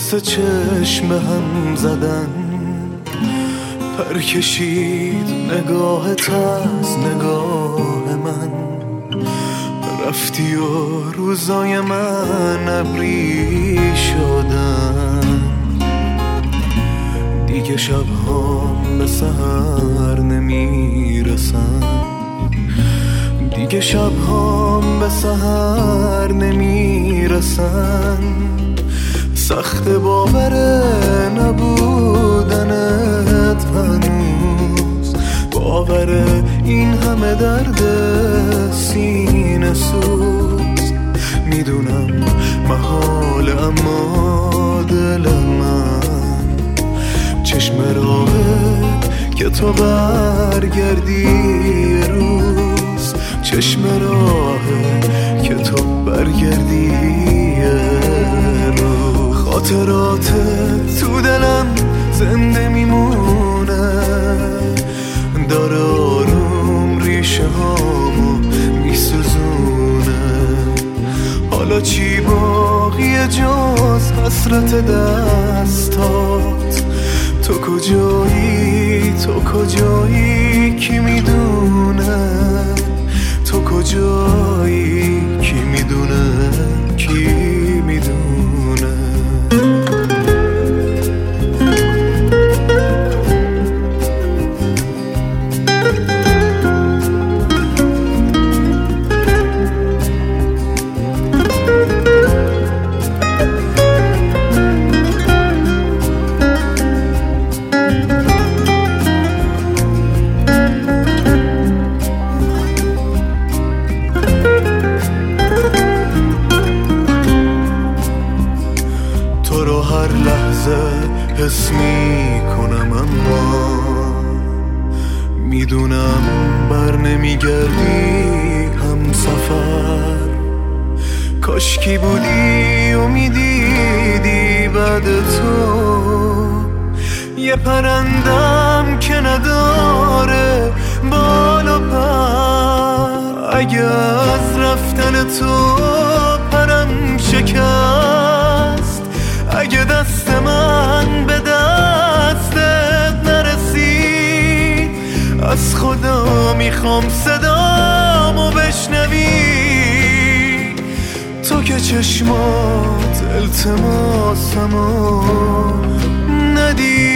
واسه چشم هم زدن، پر کشید نگاهت از نگاه من، رفتی و روزای من ابری شدن. دیگه شب‌هام به سحر نمیرسن، دیگه شب‌هام به سحر نمیرسن. سخت باور نبودنت هنوز، باور این همه درد سینه سوز. میدونم محال اما دل من چشم راهت که تو برگردی یه روز، چشم راهت که تو برگردی یه روز. خاطراتت تو دلم زنده میمونه، داره آروم ریشه هامو میسوزونه. حالا چی باقیه جز حسرت دستات؟ تو کجایی، تو کجایی کی میدونه؟ تو کجایی کی میدونه، کی میدونه؟ هر لحظه حس میکنم اما میدونم بر نمیگردی هم سفر. کاشکی بودی و میدیدی بعد تو یه پرندم که نداره بال و پر. اگه از رفتن تو پرم شکست، اگه دست من به دستت نرسید، از خدا میخوام صدامو بشنوی. تو که چشمات التماسمو ندید